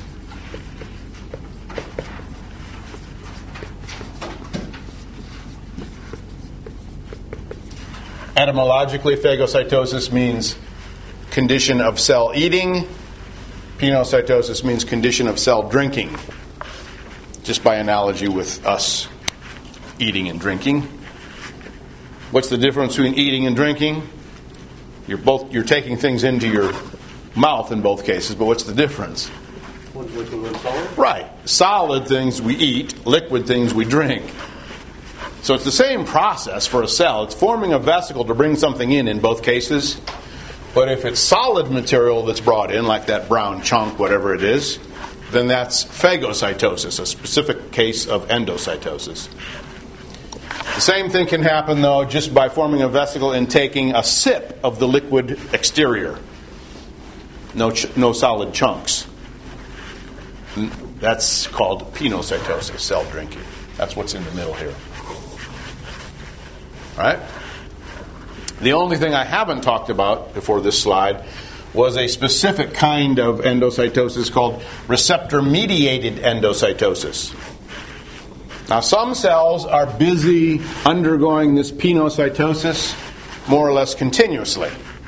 Etymologically, phagocytosis means condition of cell eating. Pinocytosis means condition of cell drinking. Just by analogy with us eating and drinking. What's the difference between eating and drinking? You're taking things into your mouth in both cases, but what's the difference? One's liquid, one's solid? Right. Solid things we eat, liquid things we drink. So it's the same process for a cell. It's forming a vesicle to bring something in both cases. But if it's solid material that's brought in, like that brown chunk, whatever it is, then that's phagocytosis, a specific case of endocytosis. The same thing can happen, though, just by forming a vesicle and taking a sip of the liquid exterior. No solid chunks. That's called pinocytosis, cell drinking. That's what's in the middle here. All right? The only thing I haven't talked about before this slide was a specific kind of endocytosis called receptor-mediated endocytosis. Now, some cells are busy undergoing this pinocytosis more or less continuously.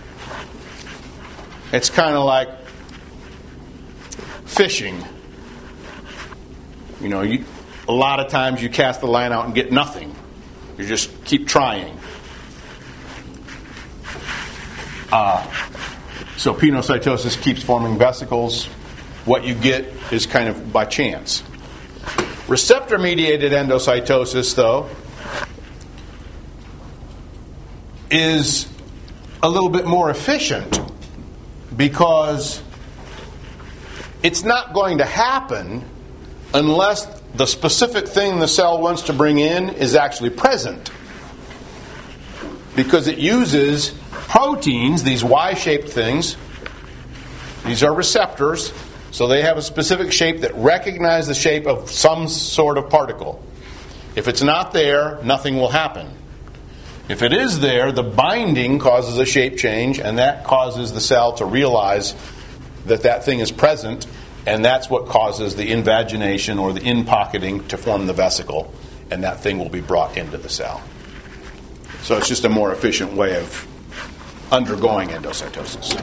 It's kind of like fishing. You know, a lot of times you cast the line out and get nothing. You just keep trying. So pinocytosis keeps forming vesicles. What you get is kind of by chance. Receptor-mediated endocytosis, though, is a little bit more efficient because it's not going to happen unless the specific thing the cell wants to bring in is actually present. Because it uses proteins, these Y-shaped things. These are receptors, so they have a specific shape that recognize the shape of some sort of particle. If it's not there, nothing will happen. If it is there, the binding causes a shape change, and that causes the cell to realize that that thing is present, and that's what causes the invagination or the in-pocketing to form the vesicle, and that thing will be brought into the cell. So it's just a more efficient way of undergoing endocytosis.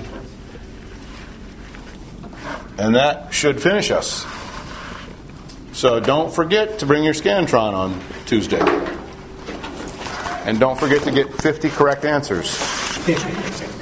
And that should finish us. So don't forget to bring your Scantron on Tuesday. And don't forget to get 50 correct answers.